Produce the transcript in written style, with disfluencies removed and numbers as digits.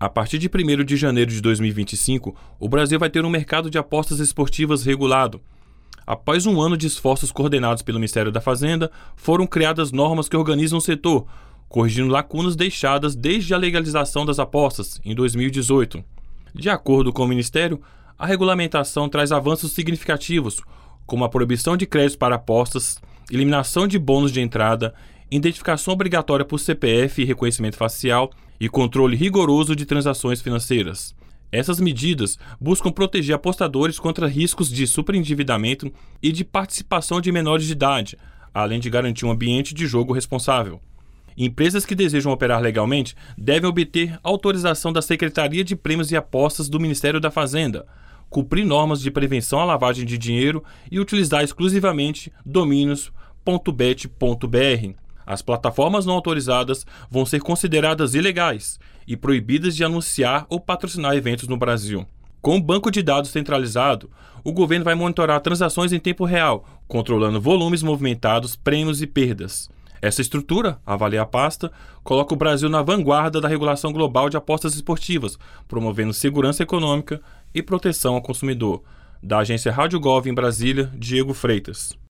A partir de 1º de janeiro de 2025, o Brasil vai ter um mercado de apostas esportivas regulado. Após um ano de esforços coordenados pelo Ministério da Fazenda, foram criadas normas que organizam o setor, corrigindo lacunas deixadas desde a legalização das apostas, em 2018. De acordo com o Ministério, a regulamentação traz avanços significativos, como a proibição de créditos para apostas, eliminação de bônus de entrada, identificação obrigatória por CPF e reconhecimento facial e controle rigoroso de transações financeiras. Essas medidas buscam proteger apostadores contra riscos de superendividamento e de participação de menores de idade, além de garantir um ambiente de jogo responsável. Empresas que desejam operar legalmente devem obter autorização da Secretaria de Prêmios e Apostas do Ministério da Fazenda, cumprir normas de prevenção à lavagem de dinheiro e utilizar exclusivamente domínios .bet.br. As plataformas não autorizadas vão ser consideradas ilegais e proibidas de anunciar ou patrocinar eventos no Brasil. Com o banco de dados centralizado, o governo vai monitorar transações em tempo real, controlando volumes movimentados, prêmios e perdas. Essa estrutura, avalia a pasta, coloca o Brasil na vanguarda da regulação global de apostas esportivas, promovendo segurança econômica e proteção ao consumidor. Da agência Rádio Gov em Brasília, Diego Freitas.